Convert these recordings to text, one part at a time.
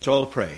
Let's all pray.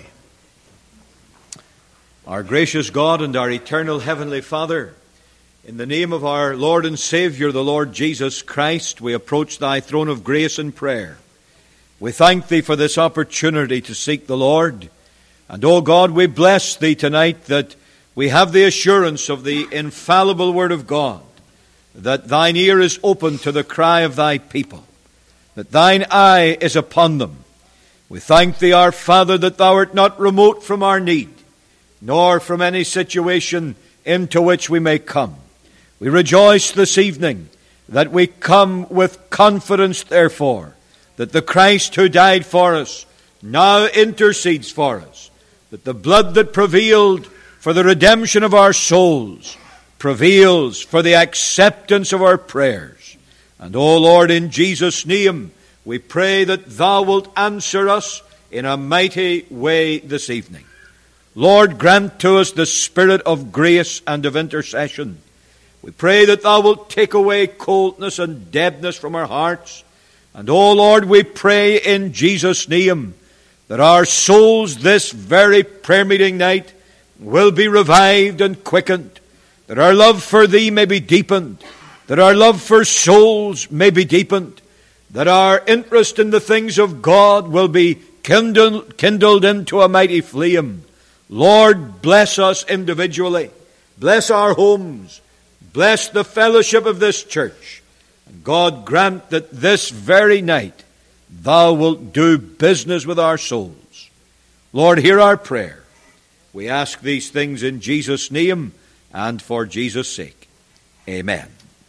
Our gracious God and our eternal Heavenly Father, in the name of our Lord and Savior, the Lord Jesus Christ, we approach Thy throne of grace in prayer. We thank Thee for this opportunity to seek the Lord. And, O God, we bless Thee tonight that we have the assurance of the infallible Word of God, that Thine ear is open to the cry of Thy people, that Thine eye is upon them. We thank Thee, our Father, that Thou art not remote from our need, nor from any situation into which we may come. We rejoice this evening that we come with confidence, therefore, that the Christ who died for us now intercedes for us, that the blood that prevailed for the redemption of our souls prevails for the acceptance of our prayers. And, O Lord, in Jesus' name, we pray that Thou wilt answer us in a mighty way this evening. Lord, grant to us the spirit of grace and of intercession. We pray that Thou wilt take away coldness and deadness from our hearts. And, O Lord, we pray in Jesus' name that our souls this very prayer meeting night will be revived and quickened, that our love for Thee may be deepened, that our love for souls may be deepened, that our interest in the things of God will be kindled into a mighty flame. Lord, bless us individually. Bless our homes. Bless the fellowship of this church. And God, grant that this very night Thou wilt do business with our souls. Lord, hear our prayer. We ask these things in Jesus' name and for Jesus' sake. Amen.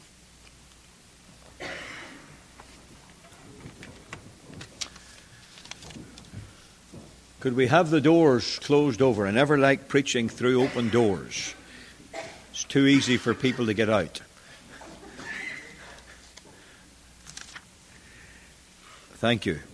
Could we have the doors closed over? I never like preaching through open doors. It's too easy for people to get out. Thank you.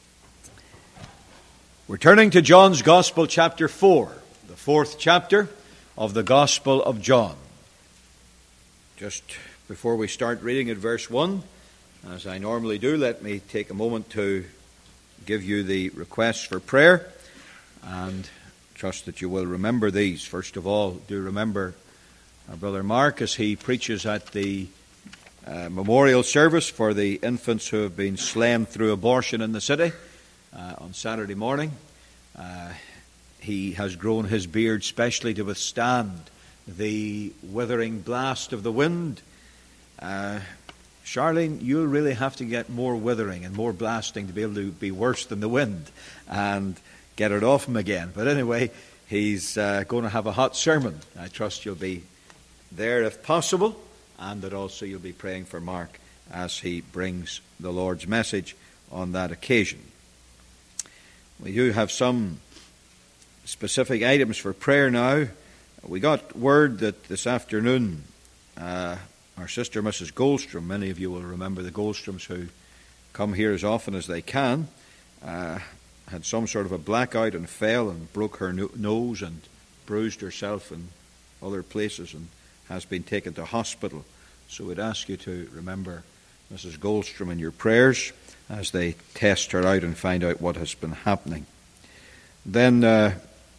We're turning to John's Gospel, chapter 4, the fourth chapter of the Gospel of John. Just before we start reading at verse 1, as I normally do, let me take a moment to give you the requests for prayer and trust that you will remember these. First of all, do remember our brother Mark as he preaches at the memorial service for the infants who have been slain through abortion in the city on Saturday morning. He has grown his beard specially to withstand the withering blast of the wind. Charlene, you'll really have to get more withering and more blasting to be able to be worse than the wind and get it off him again. But anyway, he's going to have a hot sermon. I trust you'll be there if possible, and that also you'll be praying for Mark as he brings the Lord's message on that occasion. We do have some specific items for prayer now. We got word that this afternoon our sister Mrs. Goldstrom, many of you will remember the Goldstroms who come here as often as they can, had some sort of a blackout and fell and broke her nose and bruised herself in other places and has been taken to hospital. So we'd ask you to remember Mrs. Goldstrom in your prayers as they test her out and find out what has been happening. Then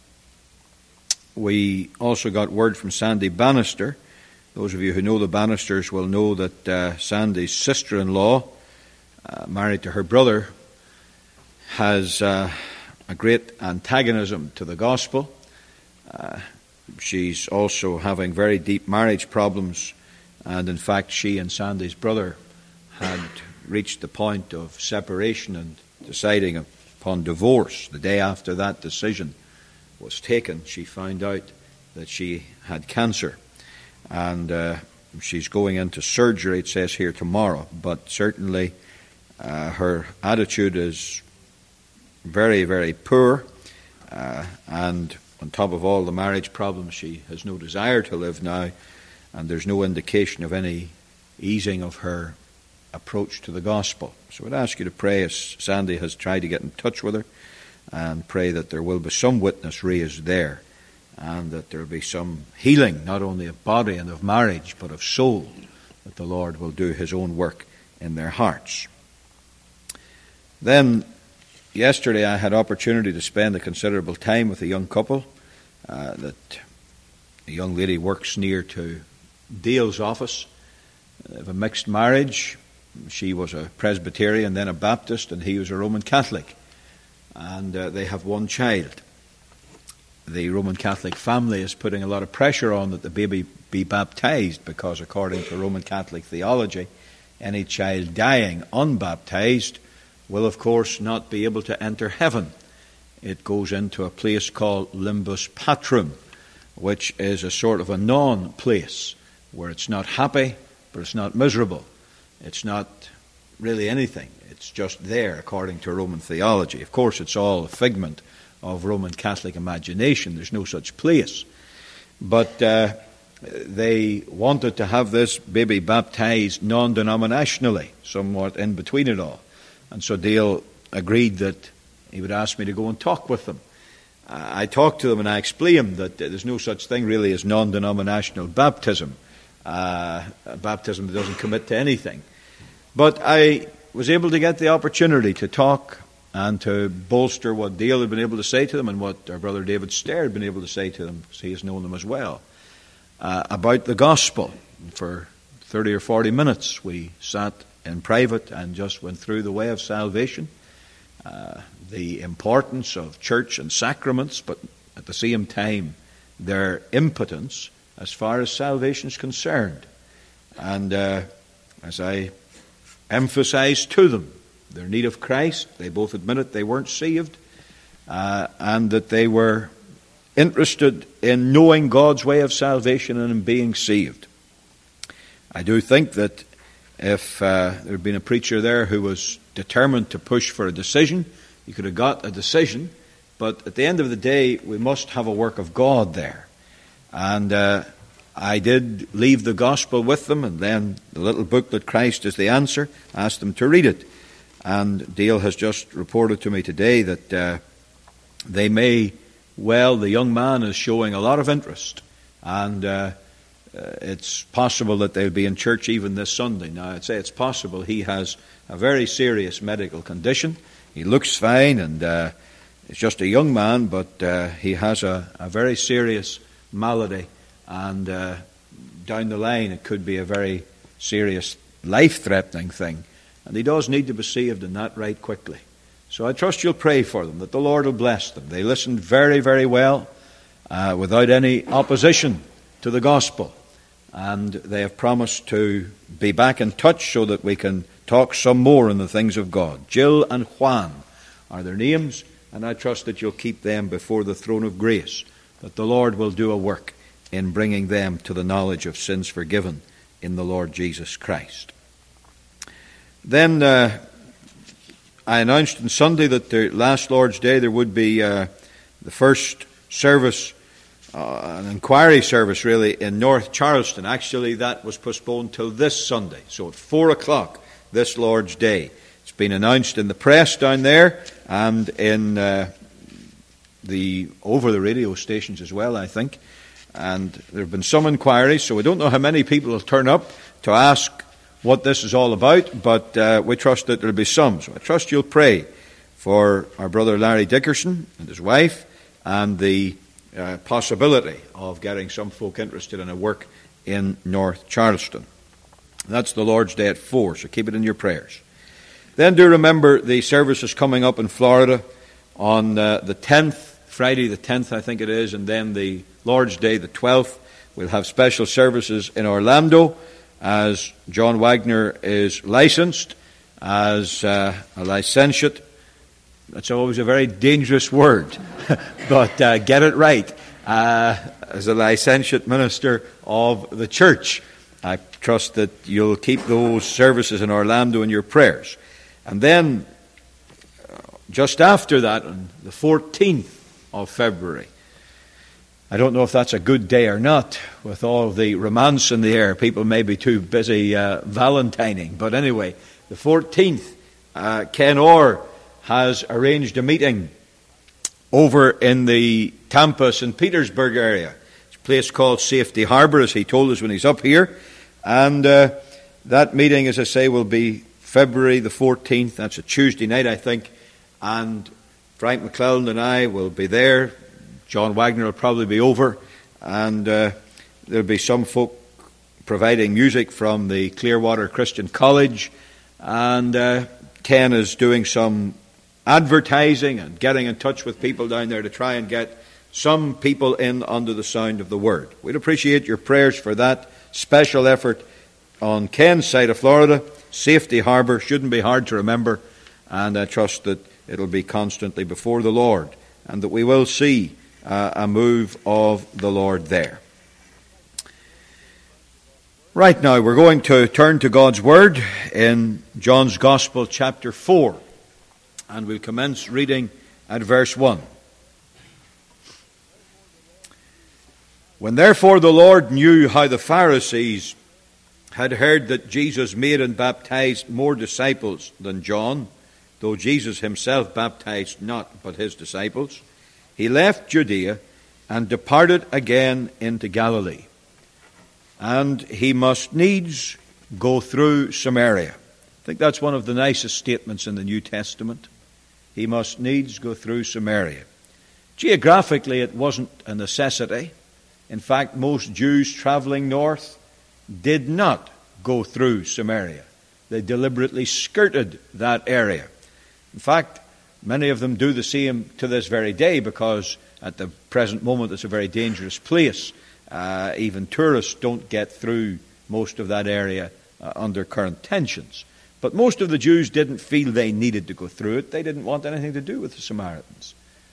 we also got word from Sandy Bannister. Those of you who know the Bannisters will know that Sandy's sister-in-law, married to her brother, has a great antagonism to the gospel. She's also having very deep marriage problems, and in fact she and Sandy's brother had reached the point of separation and deciding upon divorce. The day after that decision was taken, she found out that she had cancer, and she's going into surgery, it says here, tomorrow. But certainly her attitude is very, very poor, and on top of all the marriage problems, she has no desire to live now, and there's no indication of any easing of her approach to the gospel. So I'd ask you to pray as Sandy has tried to get in touch with her, and pray that there will be some witness raised there, and that there will be some healing, not only of body and of marriage, but of soul, that the Lord will do his own work in their hearts. Then yesterday I had opportunity to spend a considerable time with a young couple. That a young lady works near to Dale's office. They have a mixed marriage. She was a Presbyterian, then a Baptist, and he was a Roman Catholic. And they have one child. The Roman Catholic family is putting a lot of pressure on that the baby be baptized, because according to Roman Catholic theology, any child dying unbaptized will of course not be able to enter heaven. It goes into a place called Limbus Patrum, which is a sort of a non-place, where it's not happy, but it's not miserable. It's not really anything. It's just there, according to Roman theology. Of course, it's all a figment of Roman Catholic imagination. There's no such place. But they wanted to have this baby baptized non-denominationally, somewhat in between it all. And so Dale agreed that he would ask me to go and talk with them. I talked to them and I explained that there's no such thing really as non-denominational baptism. A baptism that doesn't commit to anything. But I was able to get the opportunity to talk and to bolster what Dale had been able to say to them and what our brother David Stair had been able to say to them, because he has known them as well, about the gospel. For 30 or 40 minutes we sat in private and just went through the way of salvation, the importance of church and sacraments, but at the same time their impotence as far as salvation is concerned. And as I emphasized to them their need of Christ, they both admitted they weren't saved, and that they were interested in knowing God's way of salvation and in being saved. I do think that if there had been a preacher there who was determined to push for a decision, he could have got a decision, but at the end of the day, we must have a work of God there. And I did leave the gospel with them, and then the little booklet, Christ is the Answer, asked them to read it. And Dale has just reported to me today that they may, well, the young man is showing a lot of interest, and it's possible that they'll be in church even this Sunday. Now, I'd say it's possible. He has a very serious medical condition. He looks fine, and he's just a young man, but he has a very serious malady, and down the line it could be a very serious, life-threatening thing. And he does need to be saved, and that right quickly. So I trust you'll pray for them, that the Lord will bless them. They listened very, very well, without any opposition to the gospel. And they have promised to be back in touch so that we can talk some more on the things of God. Jill and Juan are their names, and I trust that you'll keep them before the throne of grace, that the Lord will do a work in bringing them to the knowledge of sins forgiven in the Lord Jesus Christ. Then I announced on Sunday that the last Lord's Day there would be the first service, an inquiry service really, in North Charleston. Actually, that was postponed till this Sunday. So at 4 o'clock this Lord's Day. It's been announced in the press down there and in over the radio stations as well, I think. And there have been some inquiries, so we don't know how many people will turn up to ask what this is all about, but we trust that there will be some. So I trust you'll pray for our brother Larry Dickerson and his wife, and the possibility of getting some folk interested in a work in North Charleston. That's the Lord's Day at 4, so keep it in your prayers. Then do remember the services coming up in Florida on the 10th, Friday the 10th I think it is, and then the Lord's Day the 12th. We'll have special services in Orlando, as John Wagner is licensed as a licentiate. That's always a very dangerous word, but get it right. As a licentiate minister of the church, I trust that you'll keep those services in Orlando in your prayers. And then, just after that, on the 14th of February, I don't know if that's a good day or not, with all the romance in the air. People may be too busy valentining. But anyway, the 14th, Ken Orr has arranged a meeting over in the Tampa, St. Petersburg area. It's a place called Safety Harbor, as he told us when he's up here. And that meeting, as I say, will be February the 14th. That's a Tuesday night, I think. and Frank McClellan and I will be there. John Wagner will probably be over, and there'll be some folk providing music from the Clearwater Christian College, and Ken is doing some advertising and getting in touch with people down there to try and get some people in under the sound of the word. We'd appreciate your prayers for that special effort on Ken's side of Florida. Safety Harbour shouldn't be hard to remember, and I trust that it'll be constantly before the Lord, and that we will see a move of the Lord there. Right now, we're going to turn to God's Word in John's Gospel, chapter 4, and we'll commence reading at verse 1. When therefore the Lord knew how the Pharisees had heard that Jesus made and baptized more disciples than John, though Jesus himself baptized not but his disciples, he left Judea and departed again into Galilee. And he must needs go through Samaria. I think that's one of the nicest statements in the New Testament. He must needs go through Samaria. Geographically, it wasn't a necessity. In fact, most Jews traveling north did not go through Samaria. They deliberately skirted that area. In fact, many of them do the same to this very day, because at the present moment it's a very dangerous place. Even tourists don't get through most of that area under current tensions. But most of the Jews didn't feel they needed to go through it. They didn't want anything to do with the Samaritans.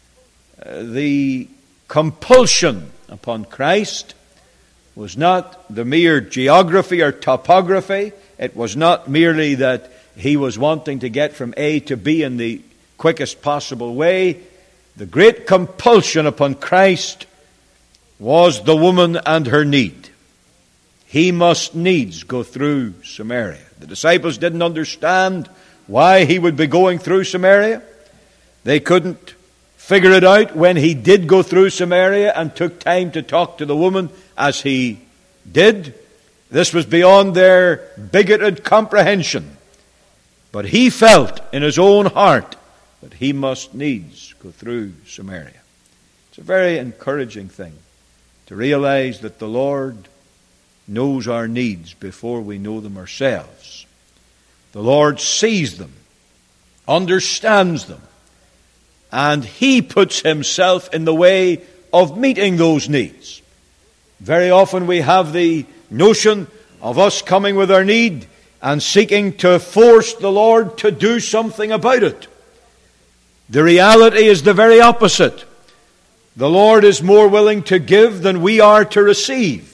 The compulsion upon Christ was not the mere geography or topography. It was not merely that he was wanting to get from A to B in the quickest possible way. The great compulsion upon Christ was the woman and her need. He must needs go through Samaria. The disciples didn't understand why he would be going through Samaria. They couldn't figure it out when he did go through Samaria and took time to talk to the woman as he did. This was beyond their bigoted comprehension. But he felt in his own heart that he must needs go through Samaria. It's a very encouraging thing to realize that the Lord knows our needs before we know them ourselves. The Lord sees them, understands them, and he puts himself in the way of meeting those needs. Very often we have the notion of us coming with our need and seeking to force the Lord to do something about it. The reality is the very opposite. The Lord is more willing to give than we are to receive.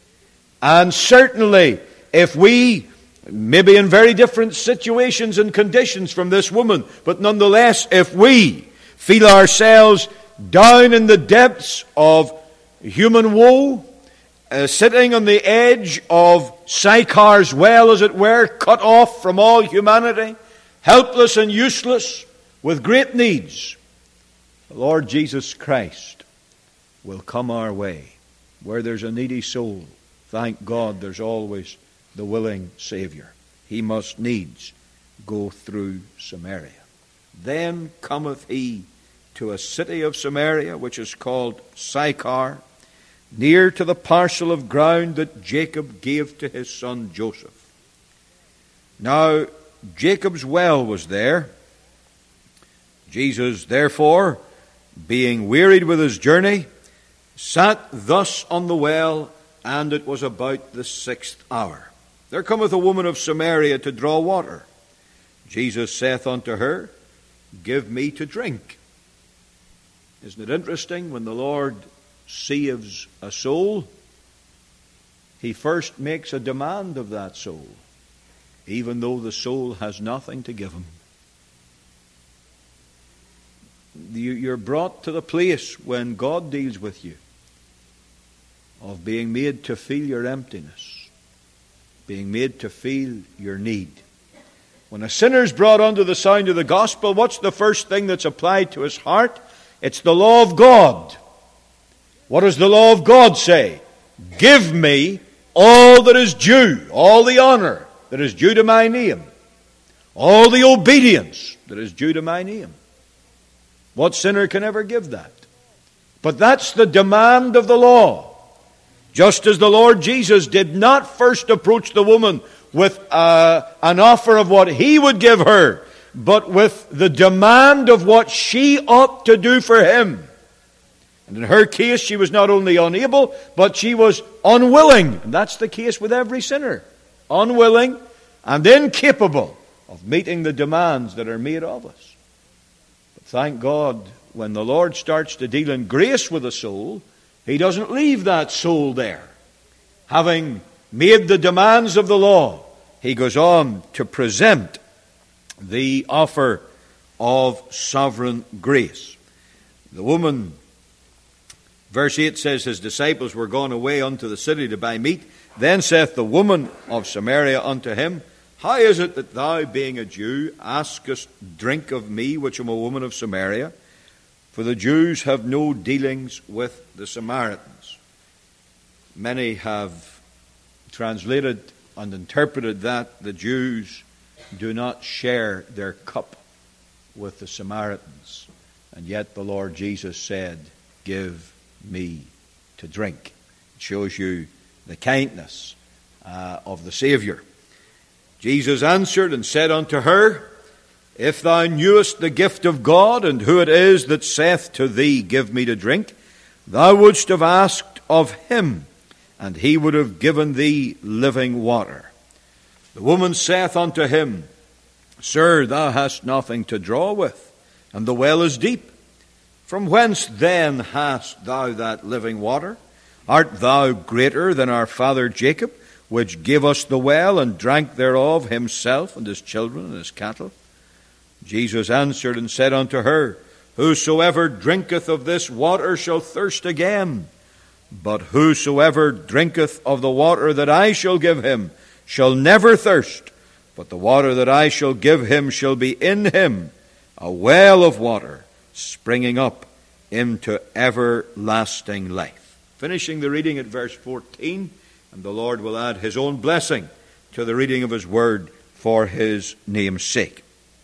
And certainly, if we, maybe in very different situations and conditions from this woman, but nonetheless, if we feel ourselves down in the depths of human woe, sitting on the edge of Sychar's well, as it were, cut off from all humanity, helpless and useless, with great needs, the Lord Jesus Christ will come our way. Where there's a needy soul, thank God there's always the willing Savior. He must needs go through Samaria. Then cometh he to a city of Samaria, which is called Sychar, near to the parcel of ground that Jacob gave to his son Joseph. Now Jacob's well was there. Jesus, therefore, being wearied with his journey, sat thus on the well, and it was about the 6th hour. There cometh a woman of Samaria to draw water. Jesus saith unto her, Give me to drink. Isn't it interesting, when the Lord saves a soul, he first makes a demand of that soul, even though the soul has nothing to give him. You're brought to the place when God deals with you of being made to feel your emptiness, being made to feel your need. When a sinner's brought under the sound of the gospel, what's the first thing that's applied to his heart? It's the law of God. What does the law of God say? Give me all that is due, all the honor that is due to my name, all the obedience that is due to my name. What sinner can ever give that? But that's the demand of the law. Just as the Lord Jesus did not first approach the woman with an offer of what he would give her, but with the demand of what she ought to do for him. And in her case, she was not only unable, but she was unwilling. And that's the case with every sinner. Unwilling and incapable of meeting the demands that are made of us. But thank God, when the Lord starts to deal in grace with a soul, he doesn't leave that soul there. Having made the demands of the law, he goes on to present the offer of sovereign grace. The woman, verse 8 says, his disciples were gone away unto the city to buy meat. Then saith the woman of Samaria unto him, how is it that thou, being a Jew, askest drink of me, which am a woman of Samaria? For the Jews have no dealings with the Samaritans. Many have translated and interpreted that the Jews do not share their cup with the Samaritans. And yet the Lord Jesus said, give me to drink. It shows you the kindness of the Savior. Jesus answered and said unto her, if thou knewest the gift of God, and who it is that saith to thee, give me to drink, thou wouldst have asked of him, and he would have given thee living water. The woman saith unto him, Sir, thou hast nothing to draw with, and the well is deep. From whence then hast thou that living water? Art thou greater than our father Jacob, which gave us the well, and drank thereof himself, and his children, and his cattle? Jesus answered and said unto her, Whosoever drinketh of this water shall thirst again. But whosoever drinketh of the water that I shall give him shall never thirst. But the water that I shall give him shall be in him a well of water springing up into everlasting life. Finishing the reading at verse 14, and the Lord will add his own blessing to the reading of his word for his name's sake.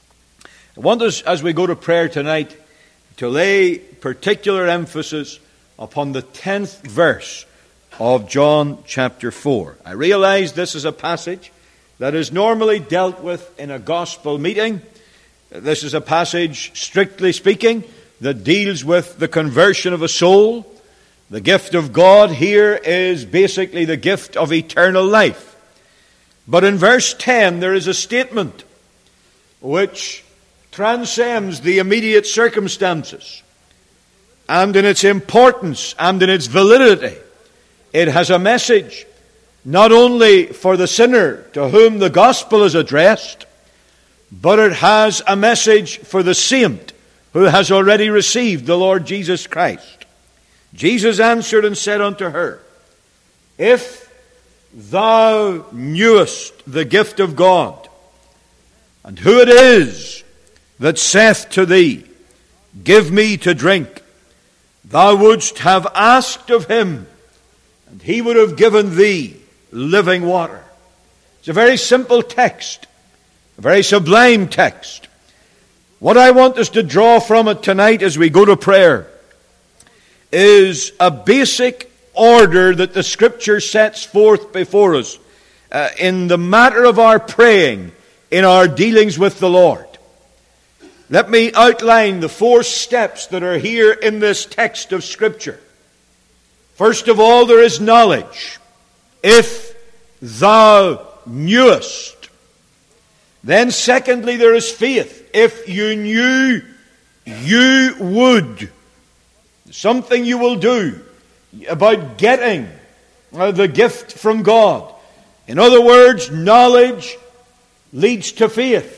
I want us, as we go to prayer tonight, to lay particular emphasis upon the 10th verse of John chapter 4. I realize this is a passage that is normally dealt with in a gospel meeting. This is a passage, strictly speaking, that deals with the conversion of a soul. The gift of God here is basically the gift of eternal life. But in verse 10 there is a statement which transcends the immediate circumstances. And in its importance and in its validity, it has a message not only for the sinner to whom the gospel is addressed, but it has a message for the saint who has already received the Lord Jesus Christ. Jesus answered and said unto her, If thou knewest the gift of God, and who it is that saith to thee, Give me to drink, thou wouldst have asked of him, and he would have given thee living water. It's a very simple text, a very sublime text. What I want us to draw from it tonight as we go to prayer is a basic order that the Scripture sets forth before us in the matter of our praying, in our dealings with the Lord. Let me outline the 4 steps that are here in this text of Scripture. First of all, there is knowledge. If thou knewest. Then secondly, there is faith. If you knew, you would. Something you will do about getting the gift from God. In other words, knowledge leads to faith.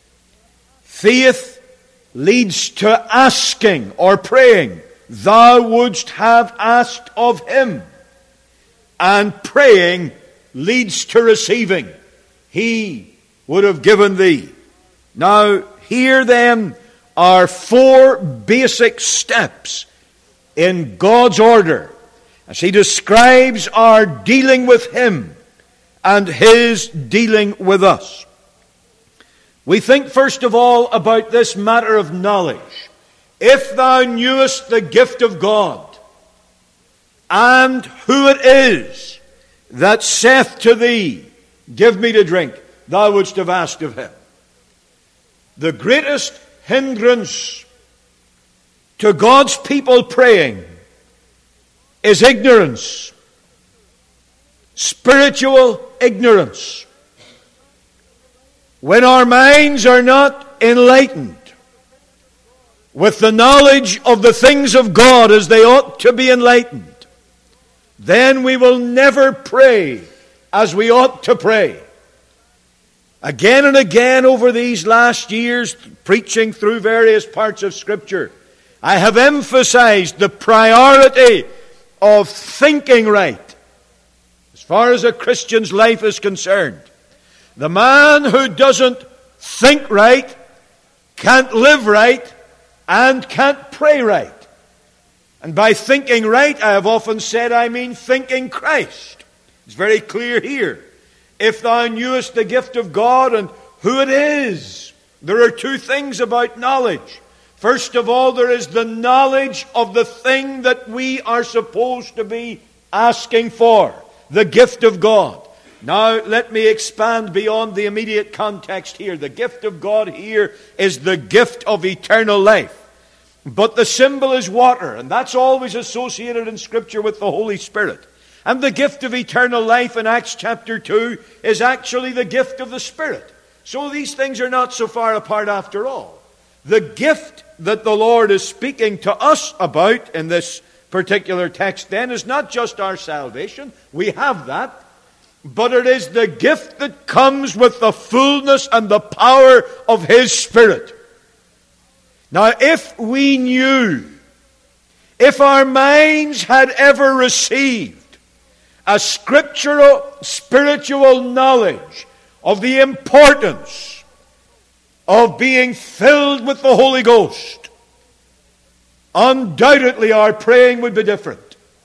Faith leads to asking or praying. Thou wouldst have asked of him. And praying leads to receiving. He would have given thee. Now, here then are 4 basic steps in God's order as he describes our dealing with him and his dealing with us. We think first of all about this matter of knowledge. If thou knewest the gift of God, and who it is that saith to thee, give me to drink, thou wouldst have asked of him. The greatest hindrance to God's people praying is ignorance. Spiritual ignorance. When our minds are not enlightened with the knowledge of the things of God as they ought to be enlightened, then we will never pray as we ought to pray. Again and again over these last years, preaching through various parts of Scripture, I have emphasized the priority of thinking right as far as a Christian's life is concerned. The man who doesn't think right can't live right and can't pray right. And by thinking right, I have often said, I mean thinking Christ. It's very clear here. If thou knewest the gift of God and who it is. There are two things about knowledge. First of all, there is the knowledge of the thing that we are supposed to be asking for. The gift of God. Now, let me expand beyond the immediate context here. The gift of God here is the gift of eternal life. But the symbol is water, and that's always associated in Scripture with the Holy Spirit. And the gift of eternal life in Acts chapter 2 is actually the gift of the Spirit. So these things are not so far apart after all. The gift that the Lord is speaking to us about in this particular text then is not just our salvation. We have that. But it is the gift that comes with the fullness and the power of His Spirit. Now, if we knew, if our minds had ever received a scriptural, spiritual knowledge of the importance of being filled with the Holy Ghost, undoubtedly our praying would be different.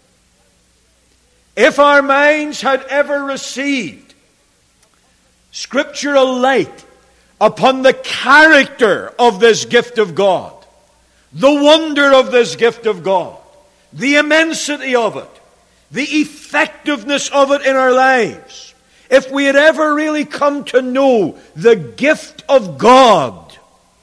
If our minds had ever received scriptural light upon the character of this gift of God, the wonder of this gift of God, the immensity of it, the effectiveness of it in our lives, if we had ever really come to know the gift of God,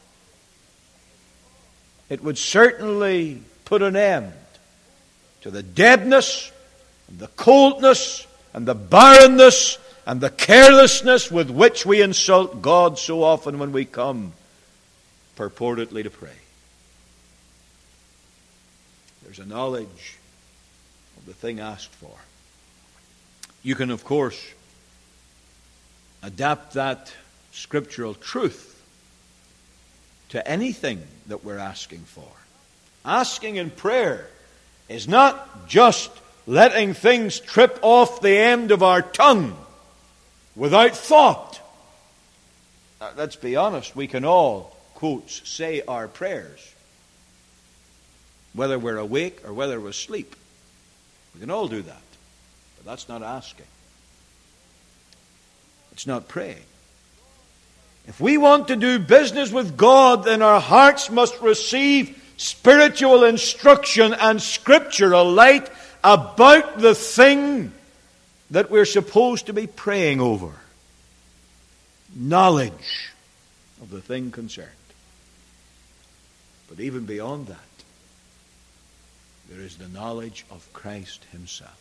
it would certainly put an end to the deadness, and the coldness, and the barrenness, and the carelessness with which we insult God so often when we come purportedly to pray. There's a knowledge of the thing asked for. You can, of course, adapt that scriptural truth to anything that we're asking for. Asking in prayer is not just letting things trip off the end of our tongue without thought. Now, let's be honest, we can all, quotes, say our prayers, whether we're awake or whether we're asleep. We can all do that. But that's not asking. It's not praying. If we want to do business with God, then our hearts must receive spiritual instruction and scriptural light about the thing that we're supposed to be praying over. Knowledge of the thing concerned. But even beyond that, there is the knowledge of Christ Himself.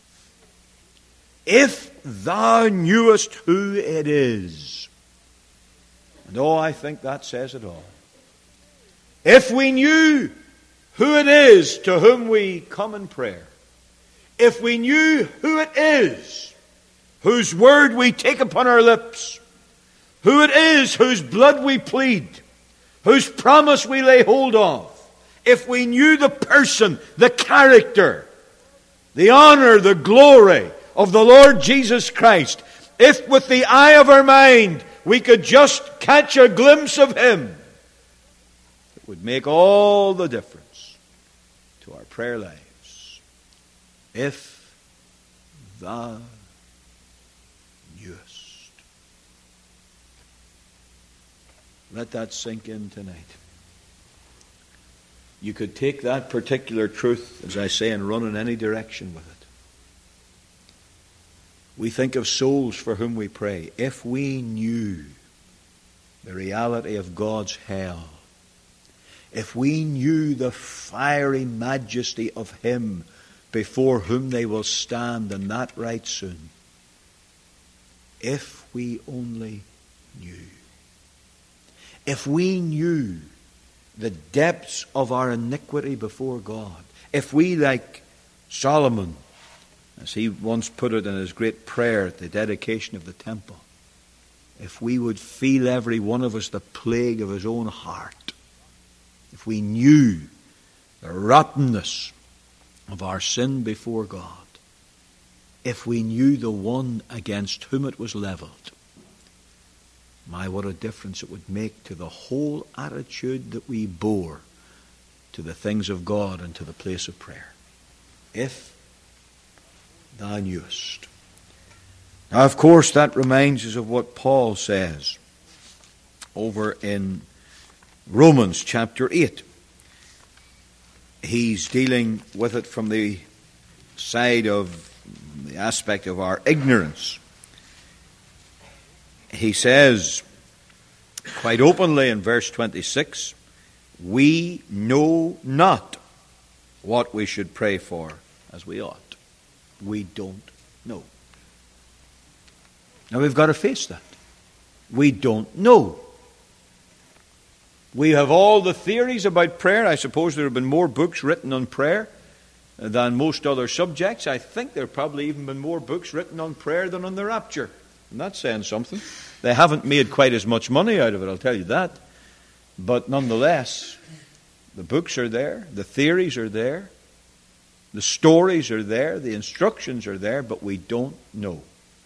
If thou knewest who it is, and I think that says it all. If we knew who it is to whom we come in prayer, if we knew who it is whose word we take upon our lips, who it is whose blood we plead, whose promise we lay hold of, if we knew the person, the character, the honor, the glory of the Lord Jesus Christ, if with the eye of our mind we could just catch a glimpse of Him, it would make all the difference to our prayer lives. If thou knewest. Let that sink in tonight. you could take that particular truth, as I say, and run in any direction with it. We think of souls for whom we pray. If we knew the reality of God's hell, if we knew the fiery majesty of Him before whom they will stand, and that right soon, if we only knew. If we knew the depths of our iniquity before God, if we, like Solomon, as he once put it in his great prayer at the dedication of the temple, if we would feel every one of us the plague of his own heart, if we knew the rottenness of our sin before God, if we knew the one against whom it was leveled, my, what a difference it would make to the whole attitude that we bore to the things of God and to the place of prayer. If thou knewest. Now, of course, that reminds us of what Paul says over in Romans chapter 8. He's dealing with it from the side of the aspect of our ignorance. He says quite openly in verse 26, we know not what we should pray for as we ought. We don't know. Now we've got to face that. We don't know. We have all the theories about prayer. I suppose there have been more books written on prayer than most other subjects. I think there have probably even been more books written on prayer than on the rapture. And that's saying something. They haven't made quite as much money out of it, I'll tell you that. But nonetheless, the books are there, the theories are there, the stories are there, the instructions are there, but we don't know.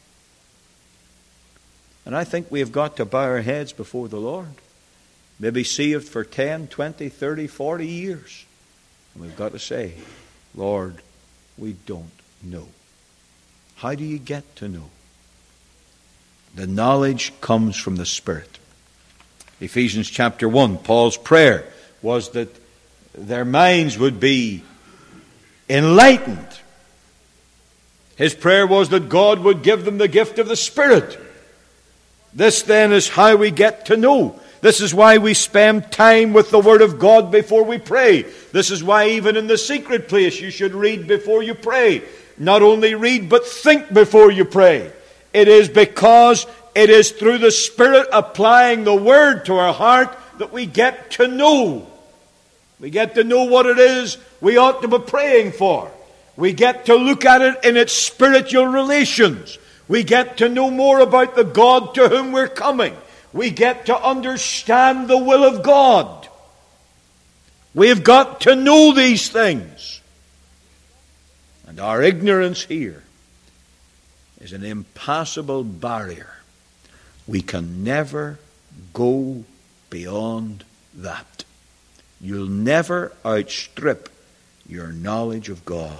And I think we have got to bow our heads before the Lord. Maybe saved for 10, 20, 30, 40 years. And we've got to say, Lord, we don't know. How do you get to know? The knowledge comes from the Spirit. Ephesians chapter 1, Paul's prayer was that their minds would be enlightened. His prayer was that God would give them the gift of the Spirit. This then is how we get to know. This is why we spend time with the Word of God before we pray. This is why even in the secret place you should read before you pray. Not only read, but think before you pray. It is because it is through the Spirit applying the Word to our heart that we get to know. We get to know what it is we ought to be praying for. We get to look at it in its spiritual relations. We get to know more about the God to whom we're coming. We get to understand the will of God. We've got to know these things. And our ignorance here is an impassable barrier. We can never go beyond that. You'll never outstrip your knowledge of God.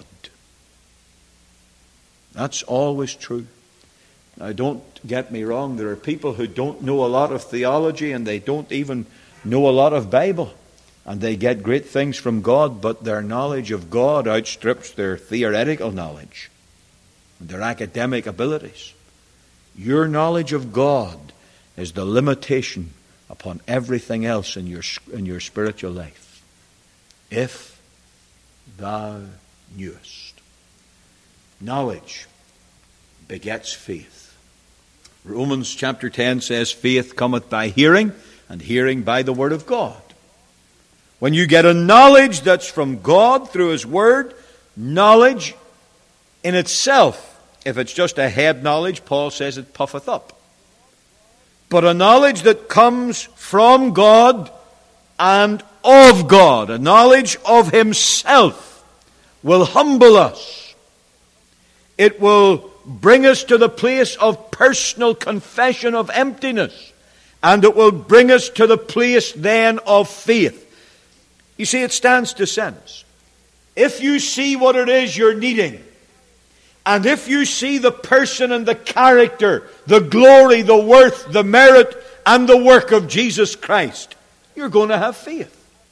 That's always true. Now, don't get me wrong. There are people who don't know a lot of theology and they don't even know a lot of Bible. And they get great things from God, but their knowledge of God outstrips their theoretical knowledge and their academic abilities. Your knowledge of God is the limitation upon everything else in your spiritual life. If thou knewest. Knowledge begets faith. Romans chapter 10 says, faith cometh by hearing, and hearing by the Word of God. When you get a knowledge that's from God through His Word, knowledge in itself, if it's just a head knowledge, Paul says it puffeth up. But a knowledge that comes from God and of God, a knowledge of Himself, will humble us. It will bring us to the place of personal confession of emptiness. And it will bring us to the place then of faith. You see, it stands to sense. If you see what it is you're needing, and if you see the person and the character, the glory, the worth, the merit, and the work of Jesus Christ, you're going to have faith.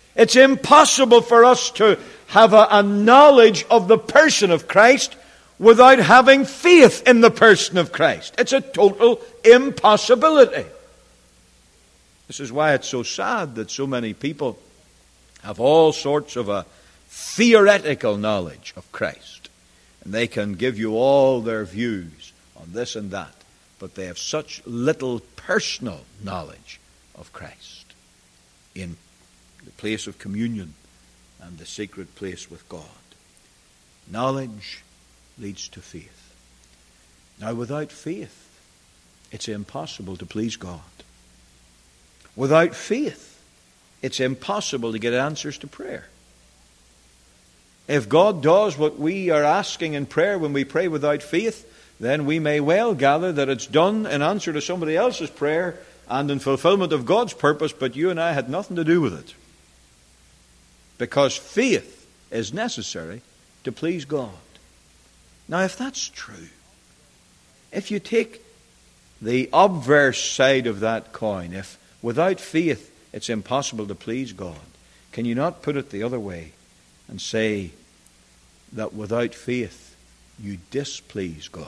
It's impossible for us to have a knowledge of the person of Christ without having faith in the person of Christ. It's a total impossibility. This is why it's so sad that so many people have all sorts of a theoretical knowledge of Christ. And they can give you all their views on this and that. But they have such little personal knowledge of Christ in the place of communion and the secret place with God. Knowledge leads to faith. Now, without faith, it's impossible to please God. Without faith, it's impossible to get answers to prayer. If God does what we are asking in prayer when we pray without faith, then we may well gather that it's done in answer to somebody else's prayer and in fulfillment of God's purpose, but you and I had nothing to do with it. Because faith is necessary to please God. Now, if that's true, if you take the obverse side of that coin, if without faith it's impossible to please God, can you not put it the other way and say that without faith you displease God?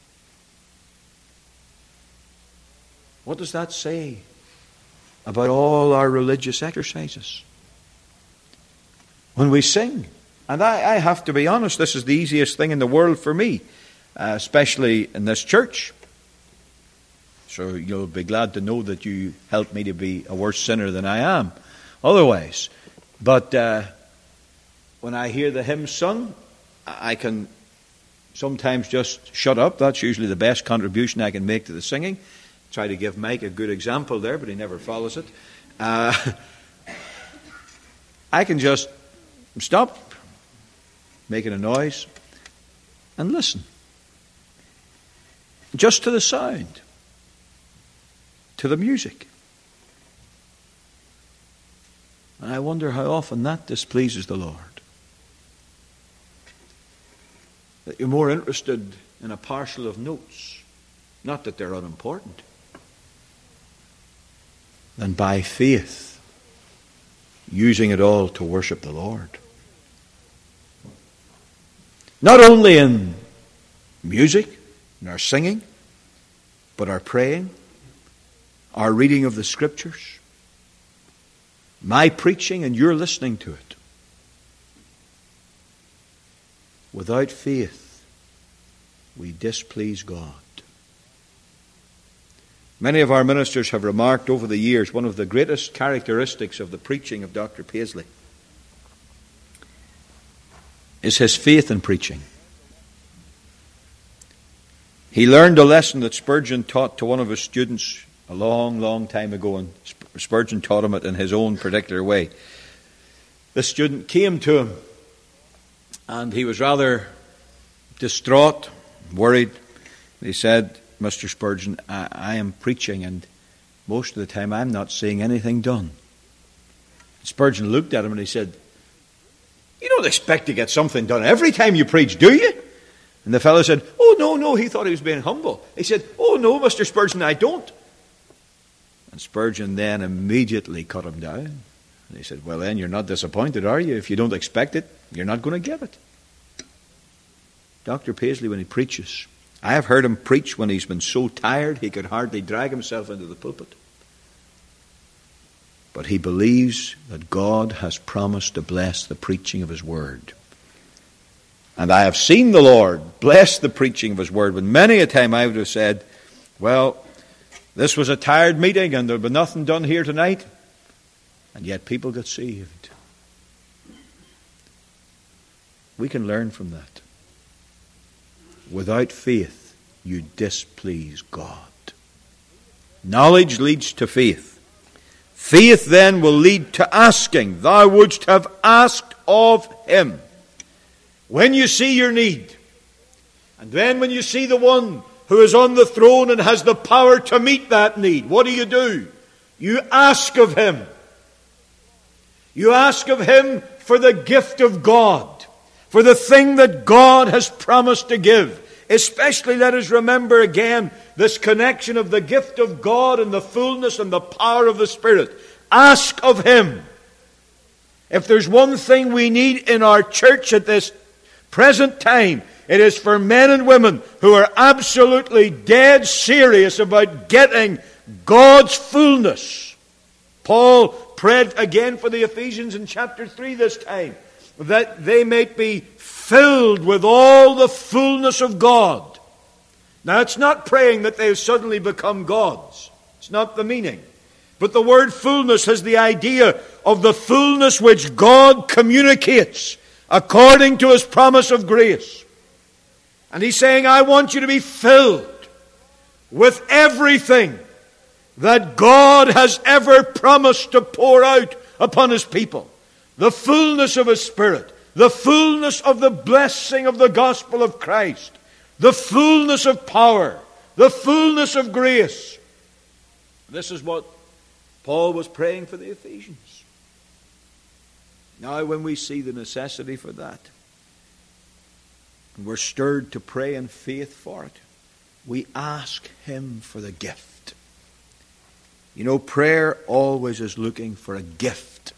What does that say about all our religious exercises? When we sing, and I have to be honest, this is the easiest thing in the world for me, especially in this church. So you'll be glad to know that you helped me to be a worse sinner than I am otherwise. But when I hear the hymn sung, I can sometimes just shut up. That's usually the best contribution I can make to the singing. Try to give Mike a good example there, but he never follows it. I can just stop making a noise and listen. Just to the sound, to the music. And I wonder how often that displeases the Lord. That you're more interested in a parcel of notes, not that they're unimportant, than by faith, using it all to worship the Lord. Not only in music, in our singing, but our praying, our reading of the Scriptures, my preaching and your listening to it. Without faith, we displease God. Many of our ministers have remarked over the years one of the greatest characteristics of the preaching of Dr. Paisley is his faith in preaching. He learned a lesson that Spurgeon taught to one of his students a long, long time ago, and Spurgeon taught him it in his own particular way. The student came to him, and he was rather distraught, worried. He said, "Mr. Spurgeon, I am preaching, and most of the time I'm not seeing anything done." Spurgeon looked at him and he said, "You don't expect to get something done every time you preach, do you?" And the fellow said, "Oh, no." He thought he was being humble. He said, "Oh, no, Mr. Spurgeon, I don't." And Spurgeon then immediately cut him down. And he said, "Well, then, you're not disappointed, are you? If you don't expect it, you're not going to get it." Dr. Paisley, when he preaches, I have heard him preach when he's been so tired he could hardly drag himself into the pulpit. But he believes that God has promised to bless the preaching of His Word. And I have seen the Lord bless the preaching of His Word, when many a time I would have said, "Well, this was a tired meeting and there'll be nothing done here tonight." And yet people get saved. We can learn from that. Without faith, you displease God. Knowledge leads to faith. Faith then will lead to asking. Thou wouldst have asked of Him. When you see your need, and then when you see the one who is on the throne and has the power to meet that need, what do? You ask of Him. You ask of Him for the gift of God, for the thing that God has promised to give. Especially, let us remember again this connection of the gift of God and the fullness and the power of the Spirit. Ask of Him. If there's one thing we need in our church at this present time, it is for men and women who are absolutely dead serious about getting God's fullness. Paul prayed again for the Ephesians in chapter 3 this time, that they might be filled with all the fullness of God. Now, it's not praying that they suddenly become gods. It's not the meaning. But the word fullness has the idea of the fullness which God communicates according to His promise of grace. And He's saying, I want you to be filled with everything that God has ever promised to pour out upon His people. The fullness of His Spirit, the fullness of the blessing of the gospel of Christ, the fullness of power, the fullness of grace. This is what Paul was praying for the Ephesians. Now, when we see the necessity for that, and we're stirred to pray in faith for it, we ask Him for the gift. You know, prayer always is looking for a gift.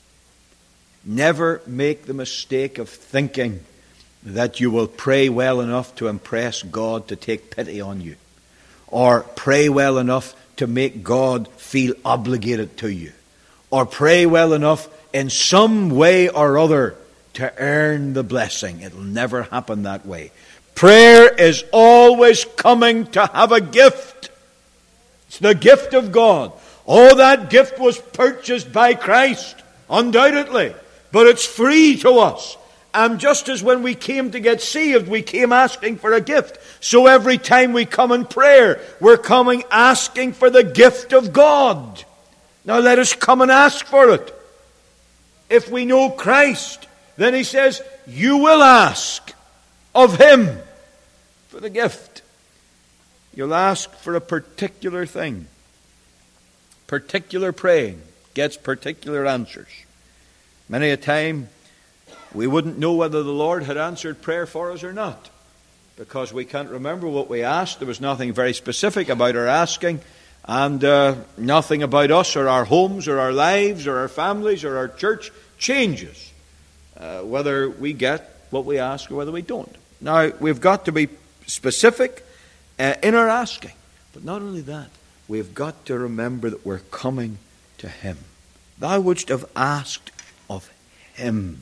Never make the mistake of thinking that you will pray well enough to impress God to take pity on you, or pray well enough to make God feel obligated to you, or pray well enough in some way or other to earn the blessing. It'll never happen that way. Prayer is always coming to have a gift. It's the gift of God. Oh, that gift was purchased by Christ, undoubtedly, but it's free to us. And just as when we came to get saved, we came asking for a gift, so every time we come in prayer, we're coming asking for the gift of God. Now let us come and ask for it. If we know Christ, then He says, you will ask of Him for the gift. You'll ask for a particular thing. Particular praying gets particular answers. Many a time, we wouldn't know whether the Lord had answered prayer for us or not, because we can't remember what we asked. There was nothing very specific about our asking, and nothing about us or our homes or our lives or our families or our church changes, whether we get what we ask or whether we don't. Now, we've got to be specific in our asking, but not only that, we've got to remember that we're coming to Him. Thou wouldst have asked of Him,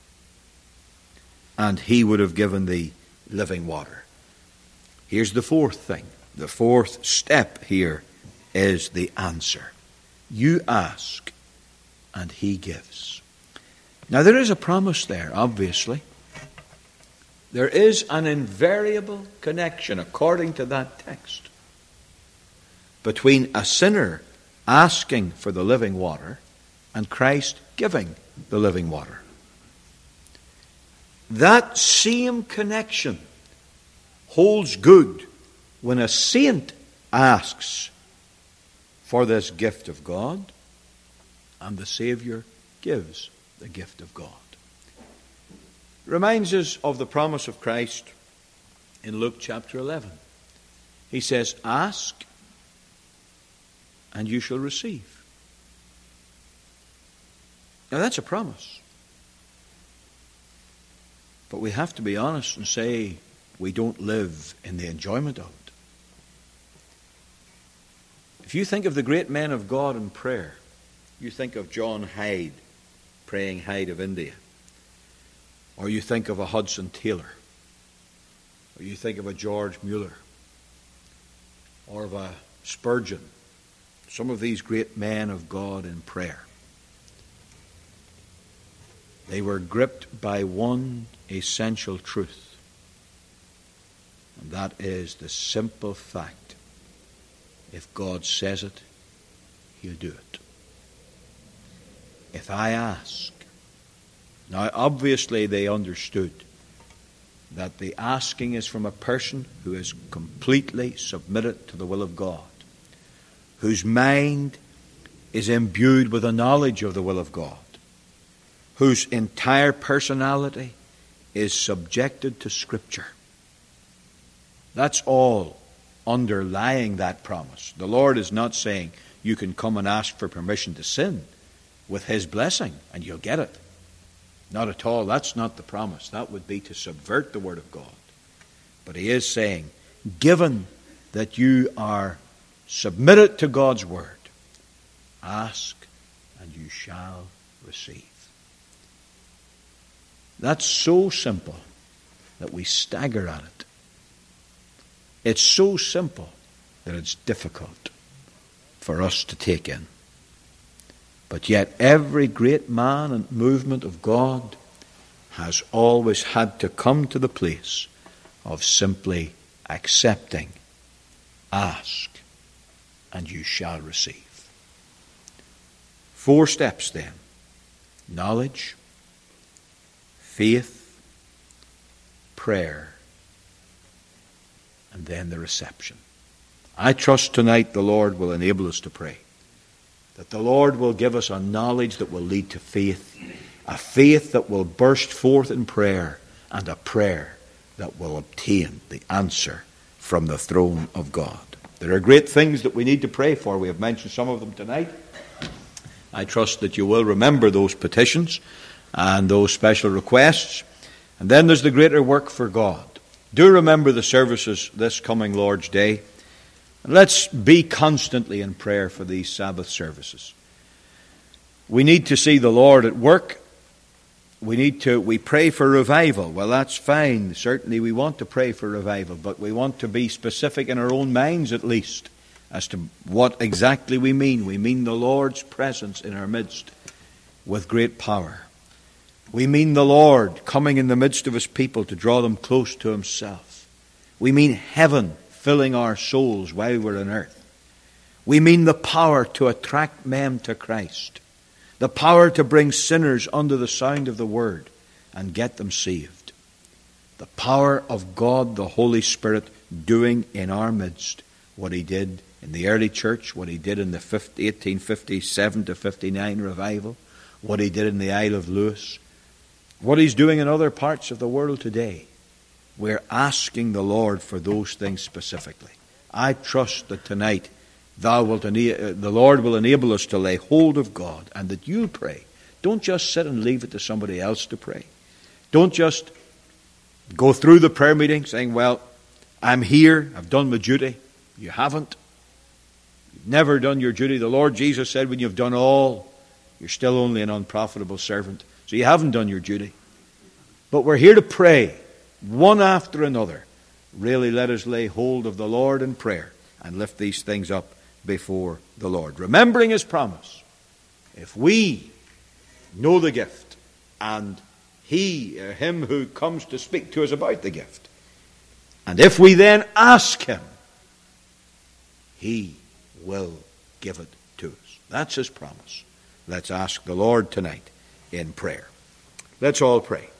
and He would have given thee living water. Here's the fourth thing. The fourth step here is the answer. You ask, and He gives. Now, there is a promise there, obviously. There is an invariable connection, according to that text, between a sinner asking for the living water and Christ giving the living water. That same connection holds good when a saint asks for this gift of God and the Savior gives the gift of God. It reminds us of the promise of Christ in Luke chapter 11. He says, ask and you shall receive. Now that's a promise. But we have to be honest and say we don't live in the enjoyment of it. If you think of the great men of God in prayer, you think of John Hyde, praying Hyde of India. Or you think of a Hudson Taylor. Or you think of a George Mueller. Or of a Spurgeon. Some of these great men of God in prayer. They were gripped by one essential truth. And that is the simple fact. If God says it, He'll do it. If I ask. Now, obviously, they understood that the asking is from a person who is completely submitted to the will of God, whose mind is imbued with a knowledge of the will of God, whose entire personality is subjected to Scripture. That's all underlying that promise. The Lord is not saying you can come and ask for permission to sin. with his blessing, and you'll get it. Not at all. That's not the promise. That would be to subvert the word of God. But he is saying, given that you are submitted to God's word, ask and you shall receive. That's so simple that we stagger at it. It's so simple that it's difficult for us to take in. But yet every great man and movement of God has always had to come to the place of simply accepting, ask, and you shall receive. 4 steps then: knowledge, faith, prayer, and then the reception. I trust tonight the Lord will enable us to pray, that the Lord will give us a knowledge that will lead to faith, a faith that will burst forth in prayer, and a prayer that will obtain the answer from the throne of God. There are great things that we need to pray for. We have mentioned some of them tonight. I trust that you will remember those petitions and those special requests. And then there's the greater work for God. Do remember the services this coming Lord's Day. And let's be constantly in prayer for these Sabbath services. We need to see the Lord at work. We pray for revival. Well, that's fine. Certainly we want to pray for revival, but we want to be specific in our own minds at least as to what exactly we mean. We mean the Lord's presence in our midst with great power. We mean the Lord coming in the midst of his people to draw them close to himself. We mean heaven filling our souls while we're on earth. We mean the power to attract men to Christ. The power to bring sinners under the sound of the word and get them saved. The power of God, the Holy Spirit, doing in our midst what he did in the early church, what he did in the 1857 to 59 revival, what he did in the Isle of Lewis, what he's doing in other parts of the world today. We're asking the Lord for those things specifically. I trust that tonight the Lord will enable us to lay hold of God, and that you'll pray. Don't just sit and leave it to somebody else to pray. Don't just go through the prayer meeting saying, well, I'm here, I've done my duty. You haven't. You've never done your duty. The Lord Jesus said when you've done all, you're still only an unprofitable servant. So you haven't done your duty. But we're here to pray, one after another. Really let us lay hold of the Lord in prayer and lift these things up before the Lord, remembering his promise. If we know the gift, and him who comes to speak to us about the gift, and if we then ask him, he will give it to us. That's his promise. Let's ask the Lord tonight in prayer. Let's all pray.